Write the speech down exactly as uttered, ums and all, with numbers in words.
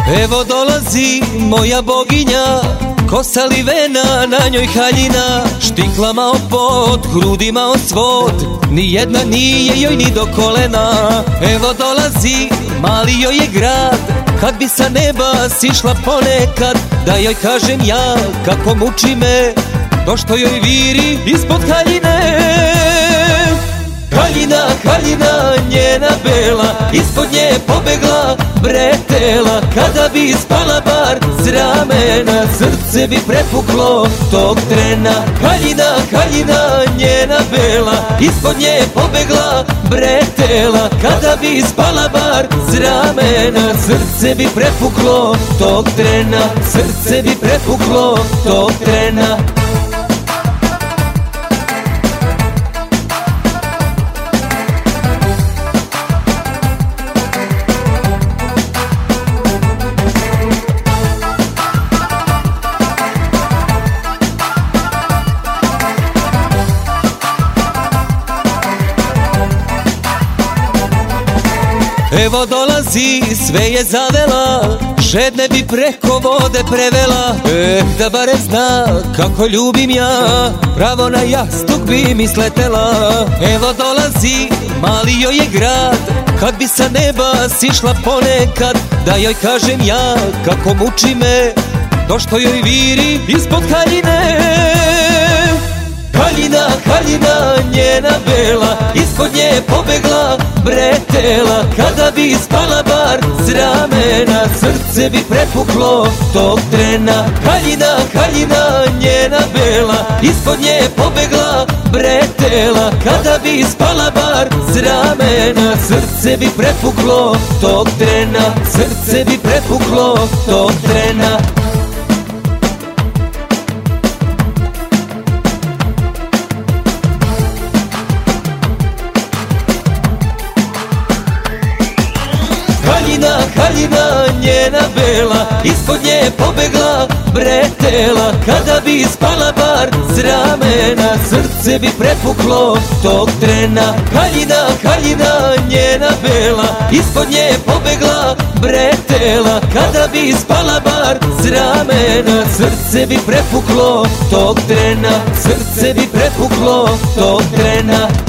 Evo dolazi moja boginja, kosa livena, na njoj haljina, štiklama opod, grudima osvod, nijedna nije joj ni do kolena. Evo dolazi, mali joj je grad, kad bi sa neba sišla ponekad, da joj kažem ja kako muči me to što joj viri ispod haljine. Haljina, haljina, njena bela, ispod nje pobegla bretela. Kada bi spala bar s ramena, srce bi prepuklo tog trena. Haljina, haljina, njena bela, ispod nje pobegla bretela. Kada bi spala bar s ramena, srce bi prepuklo tog trena. Srce bi prepuklo tog trena. Evo dolazi, sve je zavela, žedne bi preko vode prevela. Eh, da barem zna kako ljubim ja, pravo na jastuk bi mi sletela. Evo dolazi, mali joj je grad, kad bi sa neba sišla ponekad, da joj kažem ja kako muči me to što joj viri ispod haljine. Haljina, haljina, njena bela, ispod nje pobegla bretela. Kada bi spala bar s ramena, srce bi prepuklo tog trena. Haljina, haljina, njena bela, ispod nje pobegla bretela. Kada bi spala bar s ramena, srce bi prepuklo tog trena. Srce bi prepuklo tog trena. Haljina, haljina, njena bela, ispod nje pobegla bretela. Kada bi spala bar s ramena, srce bi prepuklo tog trena. Haljina, haljina, njena bela, ispod nje pobegla bretela. Kada bi spala bar s ramena, srce bi prepuklo tog trena. Srce bi prepuklo tog trena.